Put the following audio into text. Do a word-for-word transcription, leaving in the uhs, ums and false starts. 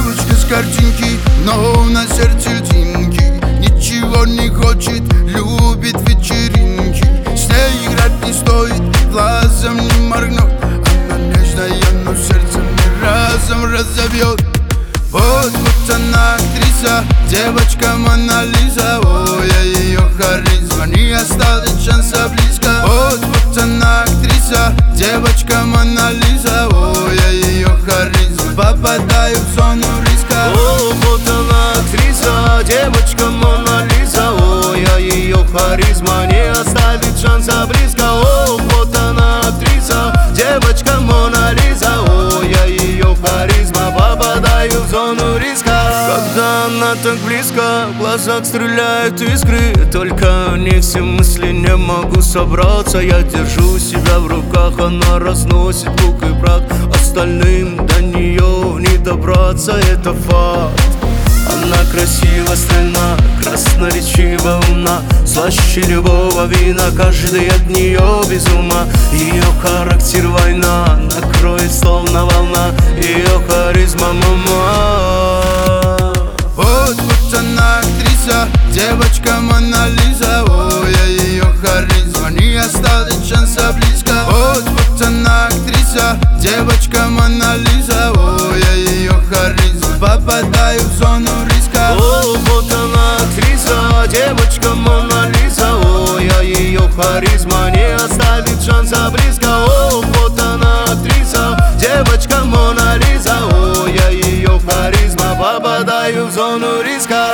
Девочка с картинки, но на сердце льдинки. Ничего не хочет, любит вечеринки. С ней играть не стоит, глазом не моргнуть. Она нежная, но сердце не разом разобьет. Вот, вот она актриса, девочка Мона Лиза. Ой, а ее харизма не оставит шанса близко. Вот, вот она актриса, девочка Мона Лиза. Ой, а ее харизма, попадаю в зону риска. О, вот она актриса, девочка Мона Лиза. Ой, а ее харизма не оставит шанса близко. О, вот она актриса, девочка Мона Лиза. Ой, а ее харизма, попадаю в зону риска. Когда она так близко, в глазах стреляют искры. Только не все мысли, не могу собраться. Я держу себя в руках, она разносит пух и прах. Остальным до нее не добраться, это факт. Она красива, стройна, красноречива, умна. Слаще любого вина, каждый от нее без ума. Ее характер война, накроет словно волна. Ее харизма мама. Вот, вот она актриса, девочка Мона Лиза. Ой, а ее харизма не оставит шанса близко. Вот, вот она актриса, девочка Мона Лиза. Ой, а ее харизма, попадаю в зону риска. О, вот она актриса, девочка Мона Лиза. Ой, а ее харизма не оставит шанса близко. О, вот она актриса, девочка Мона Лиза. Ой, а ее харизма, попадаю в зону риска.